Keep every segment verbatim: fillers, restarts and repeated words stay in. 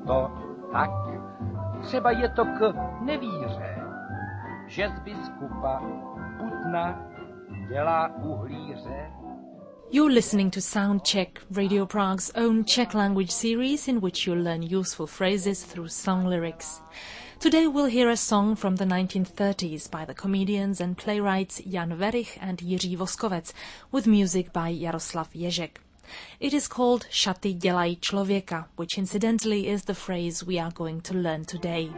to tak. Třeba je to k nevíře, že z biskupa Putna dělá uhlíře. You're listening to Soundcheck, Radio Prague's own Czech language series in which you'll learn useful phrases through song lyrics. Today we'll hear a song from the nineteen thirties by the comedians and playwrights Jan Werich and Jiří Voskovec, with music by Jaroslav Ježek. It is called Šaty dělají člověka, which incidentally is the phrase we are going to learn today.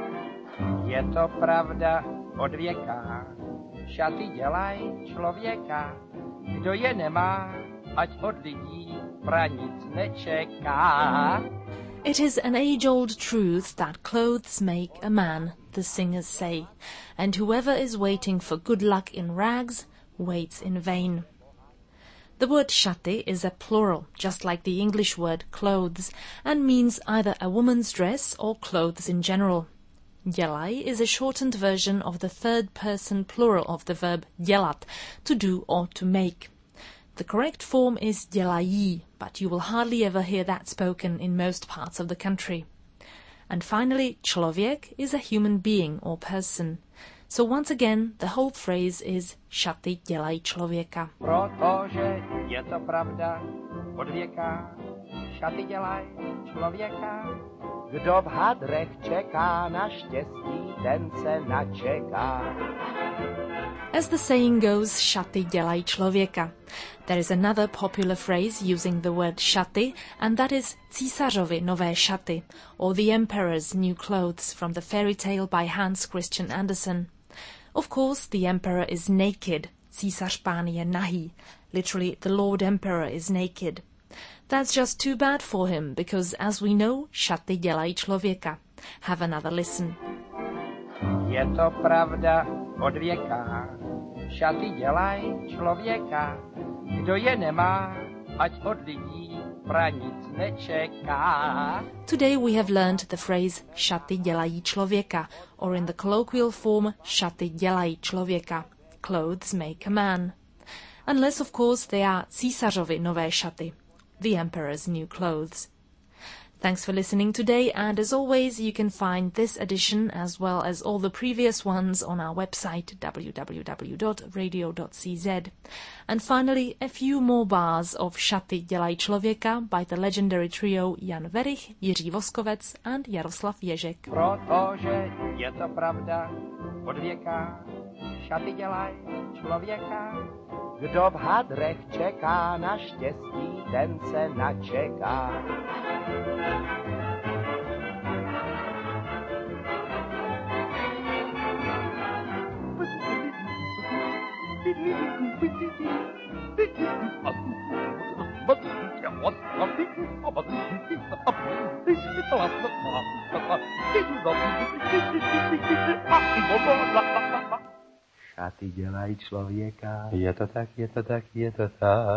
Je to pravda od věka, šaty dělají člověka. Kdo je nemá, ať od lidí pranic nečeká. It is an age-old truth that clothes make a man, the singers say, and whoever is waiting for good luck in rags waits in vain. The word šaty is a plural, just like the English word clothes, and means either a woman's dress or clothes in general. Dělaj is a shortened version of the third-person plural of the verb dělat, to do or to make. The correct form is dělají, but you will hardly ever hear that spoken in most parts of the country. And finally, člověk is a human being or person. So once again, the whole phrase is šaty dělají člověka. Protože je to pravda od věka, šaty dělají člověka. Kdo v hadrech čeká na štěstí, ten se načeká. As the saying goes, šaty dělají člověka. There is another popular phrase using the word šaty, and that is císařovi nové šaty, or the emperor's new clothes from the fairy tale by Hans Christian Andersen. Of course, the emperor is naked. Císař pán je nahý. Literally, the Lord Emperor is naked. That's just too bad for him, because as we know, šaty dělají člověka. Have another listen. Je to pravda od věka, šaty dělají člověka. Kdo je nemá, ať od lidí pranic nečeká. Today we have learned the phrase šaty dělají člověka, or in the colloquial form šaty dělají člověka. Clothes make a man. Unless, of course, they are císařovi nové šaty, the emperor's new clothes. Thanks for listening today, and as always, you can find this edition as well as all the previous ones on our website w w w dot radio dot c z. And finally, a few more bars of Šaty dělají člověka by the legendary trio Jan Werich, Jiří Voskovec and Jaroslav Ježek. Protože je to pravda od věka, šaty dělají člověka. Kdo v hadrech čeká na štěstí, ten se načeká. Šaty dělají člověka. Je to tak, je to tak, je to tak.